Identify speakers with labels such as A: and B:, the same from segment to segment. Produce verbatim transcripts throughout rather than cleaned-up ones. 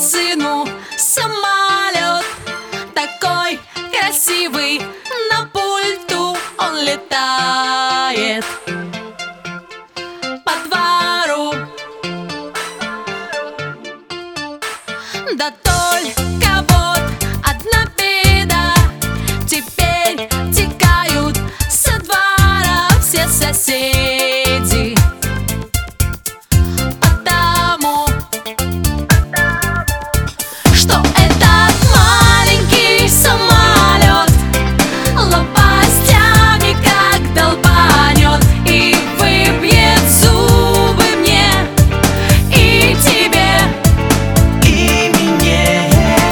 A: сыну самолет, такой красивый, на пульту он летает по двору. Да только вот одна беда, теперь текают со двора все соседи, потому что этот маленький самолет лопастями как долбанет и выбьет зубы мне и тебе, и мне.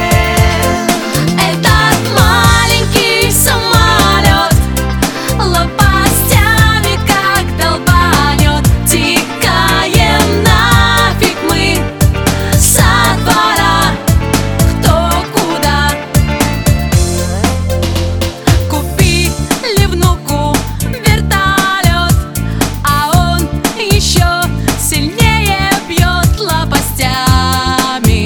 A: Этот маленький самолет лопастями как долбанет, тикаем нафиг мы со двора кто куда. Купили внуку вертолет, а он еще сильнее бьет лопастями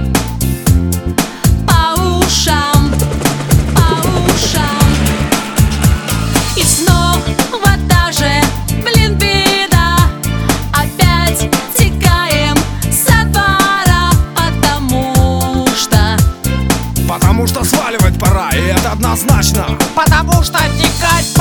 A: по ушам, по ушам. И снова та же, блин, беда, опять текаем со двора, потому что
B: Потому что сваливать пора, и это однозначно.
C: Потому что текать